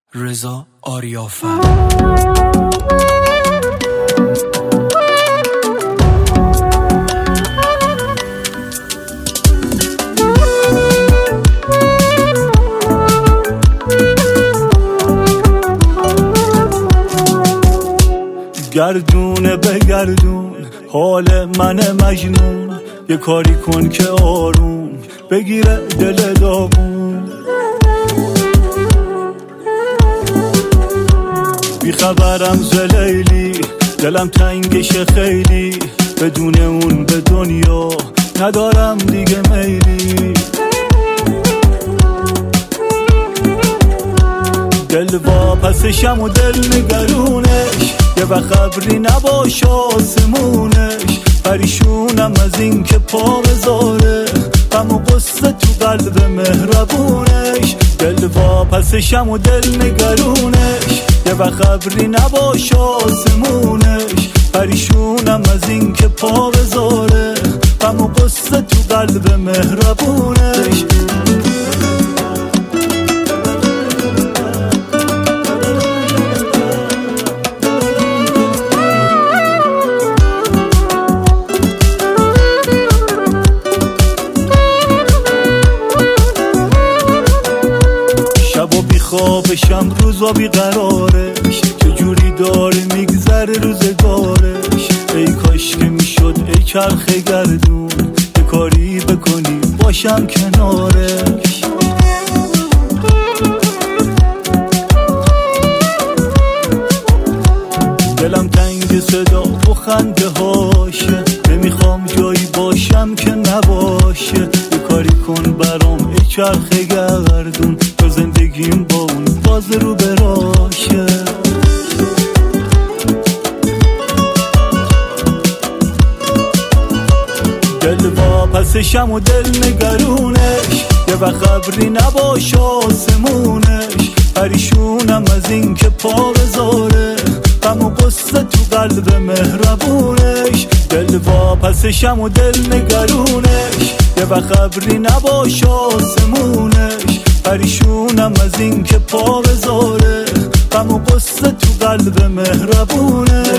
رضا آریافر. گردونه به گردون حال من مجنون، یه کاری کن که آروم بگیره دل داغون. بی خبرم ز لیلی، دلم تنگشه خیلی، بدون اون به دنیا ندارم دیگه میلی. دل واپسشم و دل نگرونش، یه وقت خبری نباشه آسمونش. پریشونم از این که پا بذاره غم و قصه تو قلب مهربونش. دل واپسشم و دل نگرونش، یه وقت خبری نباشه آسمونش. پریشونم از این که پا بذاره غم و قصه تو قلب مهربونش. خوابشم روزا بیقرارش، چجوری داره میگذره روزگارش. ای کاش که میشد ای چرخ گردون، یه کاری بکنی باشم کنارش. دلم تنگ صدا و خنده هاشه، نمیخوام جایی باشم که نباشه. یه کاری کن برام ای چرخ گردون، تو زندگیم با اون باز رو براشه. دل واپسشم و دل نگرونش، یه وقت خبری نباشه آسمونش. پریشونم از این که پا بذاره غم و قصه تو قلب مهربونش. دل واپسشم و دل نگرونش، یه وقت خبری نباشه آسمونش. پریشونم از این که پا بذاره غم و قصه تو قلب مهربونش.